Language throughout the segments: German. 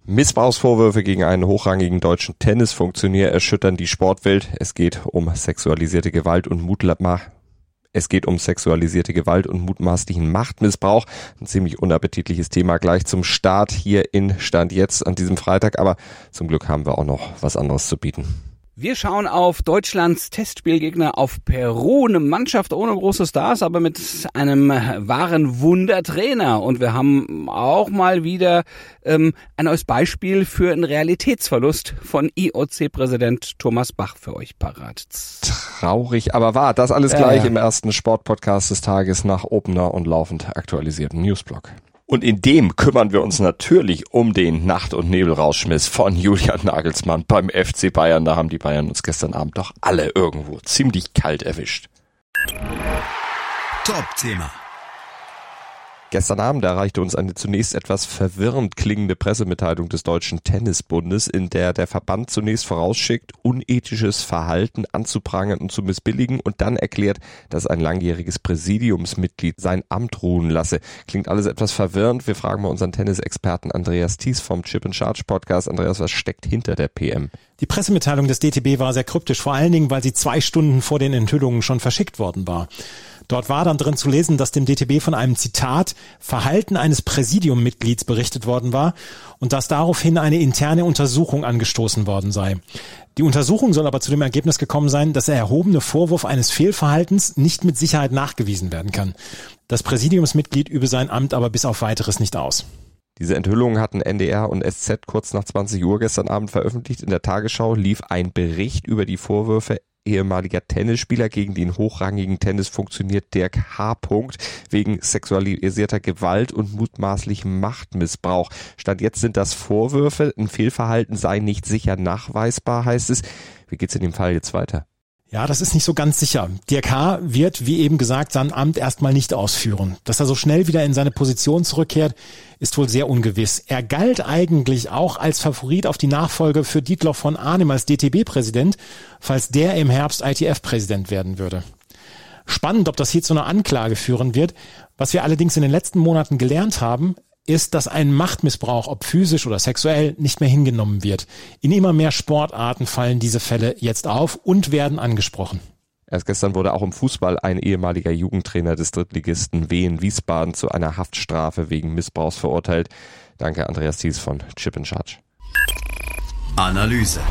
Missbrauchsvorwürfe gegen einen hochrangigen deutschen Tennisfunktionär erschüttern die Sportwelt. Es geht um sexualisierte Gewalt und mutmaßlichen Machtmissbrauch. Ein ziemlich unappetitliches Thema gleich zum Start hier in Stand jetzt an diesem Freitag. Aber zum Glück haben wir auch noch was anderes zu bieten. Wir schauen auf Deutschlands Testspielgegner, auf Peru, eine Mannschaft ohne große Stars, aber mit einem wahren Wundertrainer. Und wir haben auch mal wieder ein neues Beispiel für einen Realitätsverlust von IOC-Präsident Thomas Bach für euch parat. Traurig, aber wahr. Das alles gleich im ersten Sportpodcast des Tages nach Opener und laufend aktualisierten Newsblog. Und in dem kümmern wir uns natürlich um den Nacht- und Nebelrauschmiss von Julian Nagelsmann beim FC Bayern. Da haben die Bayern uns gestern Abend doch alle irgendwo ziemlich kalt erwischt. Top-Thema. Gestern Abend erreichte uns eine zunächst etwas verwirrend klingende Pressemitteilung des Deutschen Tennisbundes, in der der Verband zunächst vorausschickt, unethisches Verhalten anzuprangern und zu missbilligen und dann erklärt, dass ein langjähriges Präsidiumsmitglied sein Amt ruhen lasse. Klingt alles etwas verwirrend. Wir fragen mal unseren Tennisexperten Andreas Thies vom Chip & Charge Podcast. Andreas, was steckt hinter der PM? Die Pressemitteilung des DTB war sehr kryptisch, vor allen Dingen, weil sie 2 Stunden vor den Enthüllungen schon verschickt worden war. Dort war dann drin zu lesen, dass dem DTB von einem Zitat Verhalten eines Präsidiummitglieds berichtet worden war und dass daraufhin eine interne Untersuchung angestoßen worden sei. Die Untersuchung soll aber zu dem Ergebnis gekommen sein, dass der erhobene Vorwurf eines Fehlverhaltens nicht mit Sicherheit nachgewiesen werden kann. Das Präsidiumsmitglied übe sein Amt aber bis auf Weiteres nicht aus. Diese Enthüllungen hatten NDR und SZ kurz nach 20 Uhr gestern Abend veröffentlicht. In der Tagesschau lief ein Bericht über die Vorwürfe ehemaliger Tennisspieler gegen den hochrangigen Tennisfunktionär Dirk H. wegen sexualisierter Gewalt und mutmaßlichem Machtmissbrauch. Stand jetzt sind das Vorwürfe, ein Fehlverhalten sei nicht sicher nachweisbar, heißt es. Wie geht's in dem Fall jetzt weiter? Ja, das ist nicht so ganz sicher. Dirk H. wird, wie eben gesagt, sein Amt erstmal nicht ausführen. Dass er so schnell wieder in seine Position zurückkehrt, ist wohl sehr ungewiss. Er galt eigentlich auch als Favorit auf die Nachfolge für Dietloff von Arnim als DTB-Präsident, falls der im Herbst ITF-Präsident werden würde. Spannend, ob das hier zu einer Anklage führen wird. Was wir allerdings in den letzten Monaten gelernt haben, ist, dass ein Machtmissbrauch, ob physisch oder sexuell, nicht mehr hingenommen wird. In immer mehr Sportarten fallen diese Fälle jetzt auf und werden angesprochen. Erst gestern wurde auch im Fußball ein ehemaliger Jugendtrainer des Drittligisten Wien Wiesbaden zu einer Haftstrafe wegen Missbrauchs verurteilt. Danke, Andreas Thies von Chip & Charge. Analyse.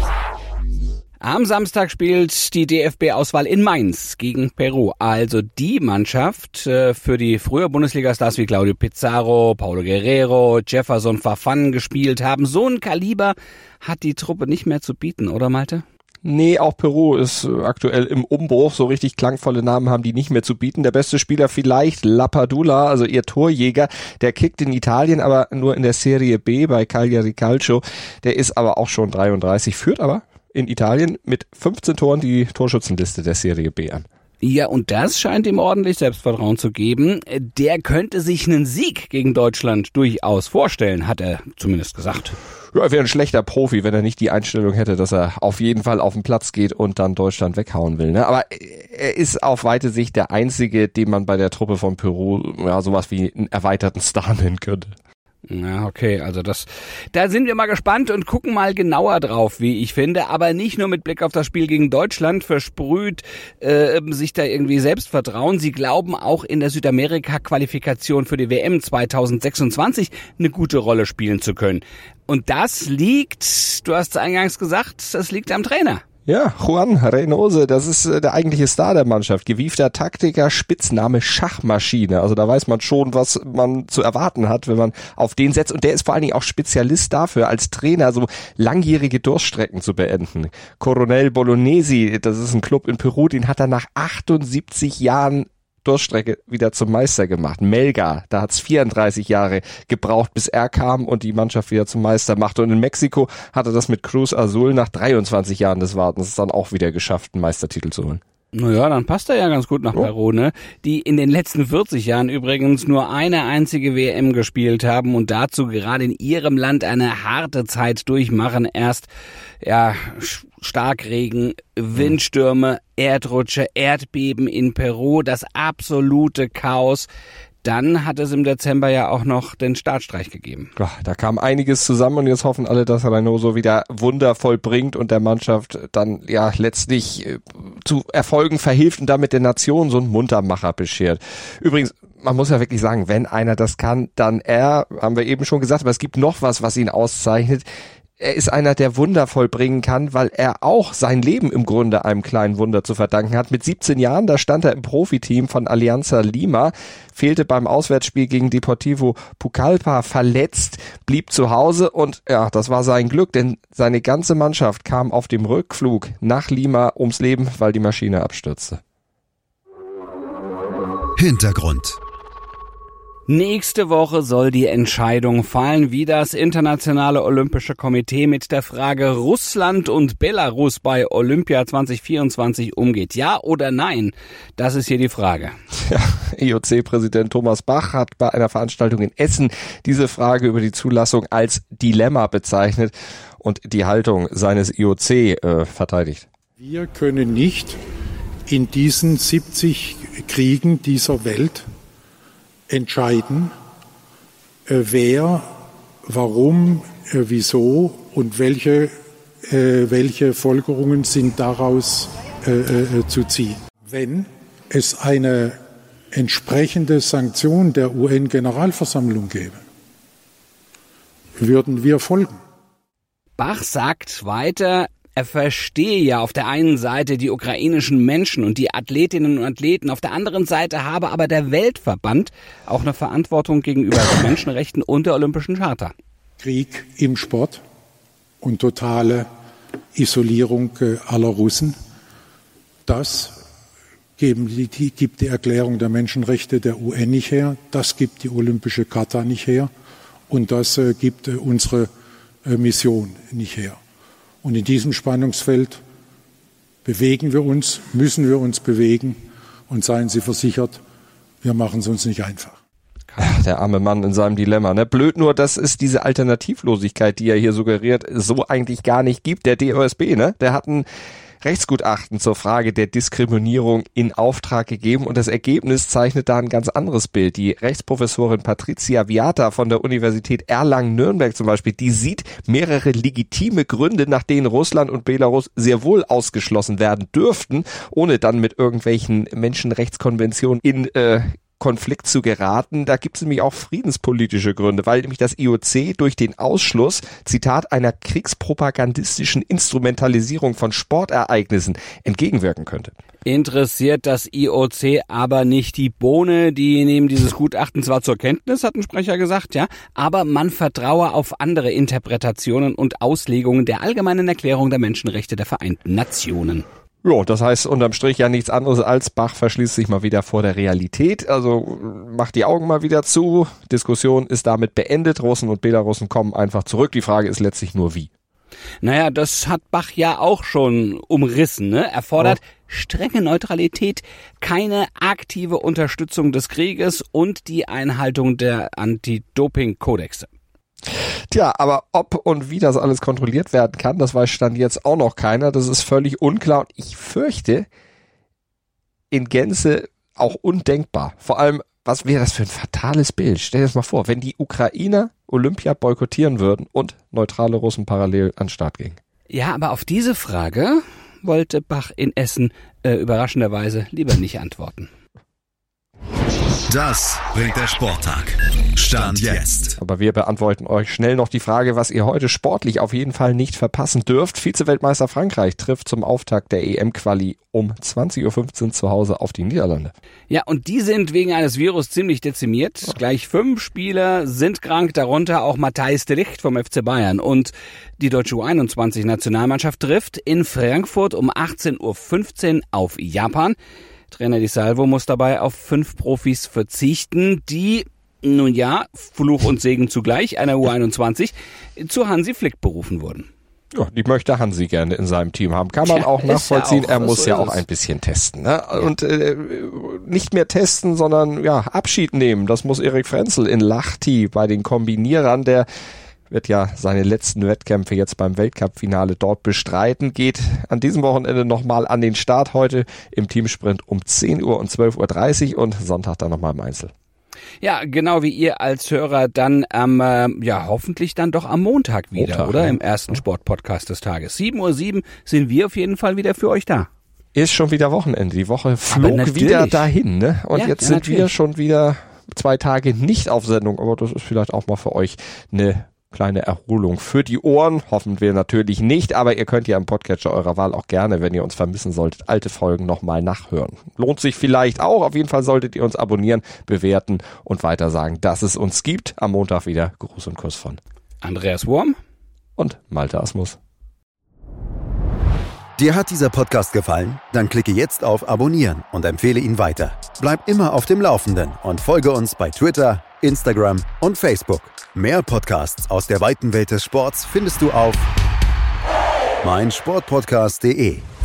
Am Samstag spielt die DFB-Auswahl in Mainz gegen Peru. Also die Mannschaft, für die früher Bundesliga-Stars wie Claudio Pizarro, Paulo Guerrero, Jefferson Farfán gespielt haben. So ein Kaliber hat die Truppe nicht mehr zu bieten, oder Malte? Nee, auch Peru ist aktuell im Umbruch. So richtig klangvolle Namen haben die nicht mehr zu bieten. Der beste Spieler vielleicht Lapadula, also ihr Torjäger. Der kickt in Italien, aber nur in der Serie B bei Cagliari Calcio. Der ist aber auch schon 33, führt aber in Italien mit 15 Toren die Torschützenliste der Serie B an. Ja, und das scheint ihm ordentlich Selbstvertrauen zu geben. Der könnte sich einen Sieg gegen Deutschland durchaus vorstellen, hat er zumindest gesagt. Ja, er wäre ein schlechter Profi, wenn er nicht die Einstellung hätte, dass er auf jeden Fall auf den Platz geht und dann Deutschland weghauen will. Ne? Aber er ist auf weite Sicht der Einzige, den man bei der Truppe von Peru sowas wie einen erweiterten Star nennen könnte. Ja, okay, also da sind wir mal gespannt und gucken mal genauer drauf, wie ich finde, aber nicht nur mit Blick auf das Spiel gegen Deutschland versprüht sich da irgendwie Selbstvertrauen. Sie glauben auch in der Südamerika-Qualifikation für die WM 2026 eine gute Rolle spielen zu können. Und das liegt, du hast es eingangs gesagt, das liegt am Trainer. Ja, Juan Reynoso, das ist der eigentliche Star der Mannschaft. Gewiefter Taktiker, Spitzname Schachmaschine. Also da weiß man schon, was man zu erwarten hat, wenn man auf den setzt. Und der ist vor allen Dingen auch Spezialist dafür, als Trainer so langjährige Durststrecken zu beenden. Coronel Bolognesi, das ist ein Club in Peru, den hat er nach 78 Jahren Durststrecke wieder zum Meister gemacht. Melgar, da hat's 34 Jahre gebraucht, bis er kam und die Mannschaft wieder zum Meister machte. Und in Mexiko hat er das mit Cruz Azul nach 23 Jahren des Wartens dann auch wieder geschafft, einen Meistertitel zu holen. Naja, dann passt er ja ganz gut nach Peru, ne? Die in den letzten 40 Jahren übrigens nur eine einzige WM gespielt haben und dazu gerade in ihrem Land eine harte Zeit durchmachen. Erst, Starkregen, Windstürme, Erdrutsche, Erdbeben in Peru, das absolute Chaos. dann hat es im Dezember ja auch noch den Staatsstreich gegeben. Ja, da kam einiges zusammen und jetzt hoffen alle, dass Reynoso wieder Wunder vollbringt und der Mannschaft dann ja letztlich zu Erfolgen verhilft und damit der Nation so einen Muntermacher beschert. Übrigens, man muss ja wirklich sagen, wenn einer das kann, dann er, haben wir eben schon gesagt, aber es gibt noch was ihn auszeichnet. Er ist einer, der Wunder vollbringen kann, weil er auch sein Leben im Grunde einem kleinen Wunder zu verdanken hat. Mit 17 Jahren, da stand er im Profiteam von Alianza Lima, fehlte beim Auswärtsspiel gegen Deportivo Pucallpa verletzt, blieb zu Hause und ja, das war sein Glück, denn seine ganze Mannschaft kam auf dem Rückflug nach Lima ums Leben, weil die Maschine abstürzte. Hintergrund. Nächste Woche soll die Entscheidung fallen, wie das Internationale Olympische Komitee mit der Frage Russland und Belarus bei Olympia 2024 umgeht. Ja oder nein? Das ist hier die Frage. Ja, IOC-Präsident Thomas Bach hat bei einer Veranstaltung in Essen diese Frage über die Zulassung als Dilemma bezeichnet und die Haltung seines IOC verteidigt. Wir können nicht in diesen 70 Kriegen dieser Welt entscheiden, wer, warum, wieso und welche Folgerungen sind daraus zu ziehen. Wenn es eine entsprechende Sanktion der UN-Generalversammlung gäbe, würden wir folgen. Bach sagt weiter, er verstehe ja auf der einen Seite die ukrainischen Menschen und die Athletinnen und Athleten, auf der anderen Seite habe aber der Weltverband auch eine Verantwortung gegenüber den Menschenrechten und der Olympischen Charta. Krieg im Sport und totale Isolierung aller Russen, das gibt die Erklärung der Menschenrechte der UN nicht her, das gibt die Olympische Charta nicht her und das gibt unsere Mission nicht her. Und in diesem Spannungsfeld bewegen wir uns, müssen wir uns bewegen und seien Sie versichert, wir machen es uns nicht einfach. Der arme Mann in seinem Dilemma. Ne? Blöd nur, dass es diese Alternativlosigkeit, die er hier suggeriert, so eigentlich gar nicht gibt. Der DOSB, ne? Der hat ein Rechtsgutachten zur Frage der Diskriminierung in Auftrag gegeben und das Ergebnis zeichnet da ein ganz anderes Bild. Die Rechtsprofessorin Patricia Viata von der Universität Erlangen-Nürnberg zum Beispiel, die sieht mehrere legitime Gründe, nach denen Russland und Belarus sehr wohl ausgeschlossen werden dürften, ohne dann mit irgendwelchen Menschenrechtskonventionen in Konflikt zu geraten. Da gibt es nämlich auch friedenspolitische Gründe, weil nämlich das IOC durch den Ausschluss, Zitat, einer kriegspropagandistischen Instrumentalisierung von Sportereignissen entgegenwirken könnte. Interessiert das IOC aber nicht die Bohne, die nehmen dieses Gutachten zwar zur Kenntnis, hat ein Sprecher gesagt, ja, aber man vertraue auf andere Interpretationen und Auslegungen der Allgemeinen Erklärung der Menschenrechte der Vereinten Nationen. Ja, das heißt unterm Strich ja nichts anderes als Bach verschließt sich mal wieder vor der Realität, also macht die Augen mal wieder zu, Diskussion ist damit beendet, Russen und Belarussen kommen einfach zurück, die Frage ist letztlich nur wie. Naja, das hat Bach ja auch schon umrissen, ne? Er fordert strenge Neutralität, keine aktive Unterstützung des Krieges und die Einhaltung der Anti-Doping-Kodexe. Tja, aber ob und wie das alles kontrolliert werden kann, das weiß Stand jetzt auch noch keiner. Das ist völlig unklar und ich fürchte, in Gänze auch undenkbar. Vor allem, was wäre das für ein fatales Bild? Stell dir das mal vor, wenn die Ukrainer Olympia boykottieren würden und neutrale Russen parallel an den Start gingen. Ja, aber auf diese Frage wollte Bach in Essen überraschenderweise lieber nicht antworten. Das bringt der Sporttag. Stand jetzt. Aber wir beantworten euch schnell noch die Frage, was ihr heute sportlich auf jeden Fall nicht verpassen dürft. Vize-Weltmeister Frankreich trifft zum Auftakt der EM-Quali um 20.15 Uhr zu Hause auf die Niederlande. Ja, und die sind wegen eines Virus ziemlich dezimiert. Gleich 5 Spieler sind krank, darunter auch Matthijs de Ligt vom FC Bayern. Und die deutsche U21-Nationalmannschaft trifft in Frankfurt um 18.15 Uhr auf Japan. Trainer Di Salvo muss dabei auf 5 Profis verzichten, die, nun ja, Fluch und Segen zugleich, einer U21, zu Hansi Flick berufen wurden. Ja, die möchte Hansi gerne in seinem Team haben. Kann man auch nachvollziehen. Er muss ja auch ein bisschen testen. Ne? Ja. Und nicht mehr testen, sondern ja Abschied nehmen. Das muss Erik Frenzel in Lahti bei den Kombinierern. Der wird ja seine letzten Wettkämpfe jetzt beim Weltcup-Finale dort bestreiten. Geht an diesem Wochenende nochmal an den Start. Heute im Teamsprint um 10 Uhr und 12.30 Uhr und Sonntag dann nochmal im Einzel. Ja, genau wie ihr als Hörer dann hoffentlich dann doch am Montag wieder, oder? Ja. Im ersten Sportpodcast des Tages. 7:07 Uhr sind wir auf jeden Fall wieder für euch da. Ist schon wieder Wochenende. Die Woche flog wieder dahin, ne? Und jetzt sind wir schon wieder 2 Tage nicht auf Sendung. Aber das ist vielleicht auch mal für euch eine kleine Erholung für die Ohren. Hoffen wir natürlich nicht, aber ihr könnt ja im Podcatcher eurer Wahl auch gerne, wenn ihr uns vermissen solltet, alte Folgen nochmal nachhören. Lohnt sich vielleicht auch. Auf jeden Fall solltet ihr uns abonnieren, bewerten und weiter sagen, dass es uns gibt. Am Montag wieder Gruß und Kuss von Andreas Worm und Malte Asmus. Dir hat dieser Podcast gefallen? Dann klicke jetzt auf Abonnieren und empfehle ihn weiter. Bleib immer auf dem Laufenden und folge uns bei Twitter, Instagram und Facebook. Mehr Podcasts aus der weiten Welt des Sports findest du auf meinsportpodcast.de.